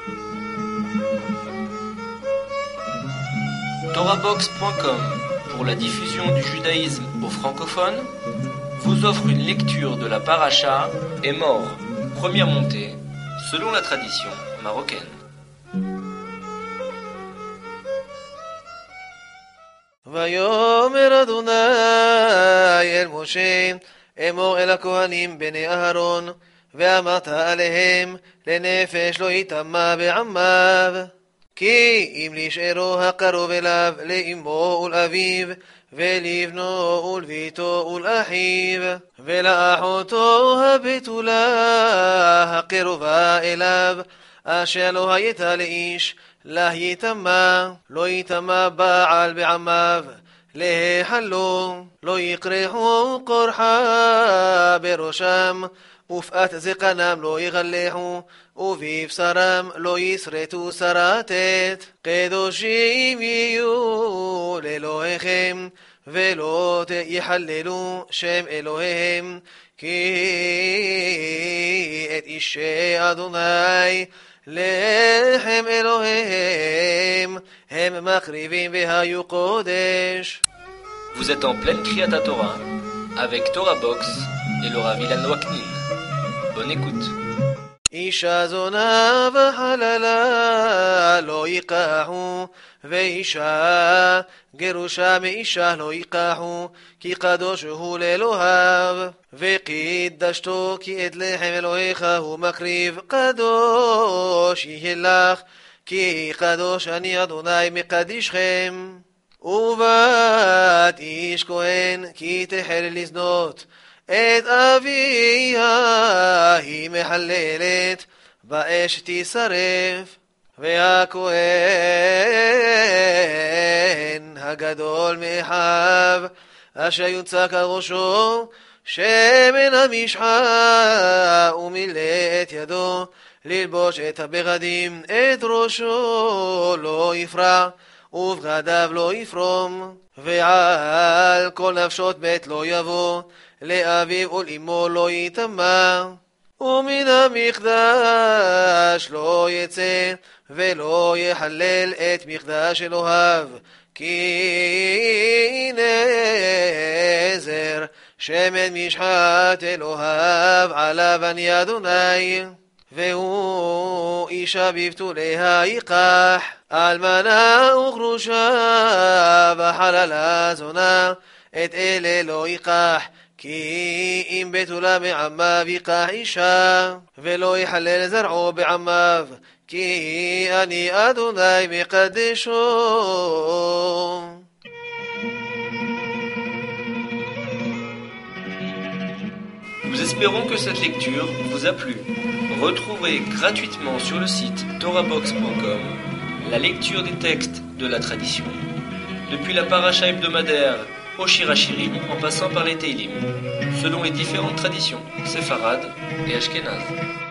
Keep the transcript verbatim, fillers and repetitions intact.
Torahbox point com, pour la diffusion du judaïsme aux francophones, vous offre une lecture de la paracha Est mort, première montée, selon la tradition marocaine. ויאמר אדוני אל משה אמור אל הכהנים בני אהרון ואמרת עליהם לנפש לא יטמא בעמיו כי אם להישארו הקרוב אליו לאמו ולאביו ולבנו ולביתו ולאחיו ולאחותו הבתולה הקרובה אליו אשר לא הייתה לאיש לה יטמא, לא יטמא בעל בעמיו, להיחלו, לא יקרחו קורחה בראשם, ופאת זקנם לא יגלחו, ובבשרם לא יסרטו סרטת. קדושים יהיו לאלוהיכם, ולא יחללו שם אלוהיהם, כי את אישי אדוני לחם אלוהיהם הם מקריבים והיו קודש. Vous êtes en pleine Kriyat Torah avec Torah Box et le Rav Ilan Waknin. Bonne écoute. אישה זונה וחללה לא ייקחו ואישה גרושה מאישה לא ייקחו כי קדוש הוא לאלוהיו וקידשתו כי את לחם אלוהיך הוא מקריב קדוש יהיה לך כי קדוש אני אדוני מקדישכם ובת איש כהן כי תחל לזנות את אביה היא מחללת באש תשרף והכהן הגדול מאחיו אשר יונצק על ראשו שמן המשחה ומילא את ידו ללבוש את הבגדים את ראשו לא יפרע ובגדיו לא יפרום ועל כל נפשות בית לא יבוא לאביו ולאמו לא יטמא ומן המקדש לא יצא ולא יחלל את מקדש אלוהיו כי נזר שמן משחת אלוהיו עליו אני אדוני והוא אישה בבתוליה ייקח אלמנה וגרושה וחללה זונה את אלה לא ייקח כי אם בתולה מעמיו ייקח אישה ולא יחלל זרעו בעמיו כי אני אדוני מקדשו. Nous espérons que cette lecture vous a plu. Retrouvez gratuitement sur le site torahbox point com la lecture des textes de la tradition, depuis la paracha hebdomadaire au Shir HaShirim en passant par les Teilim, selon les différentes traditions séfarades et ashkénazes.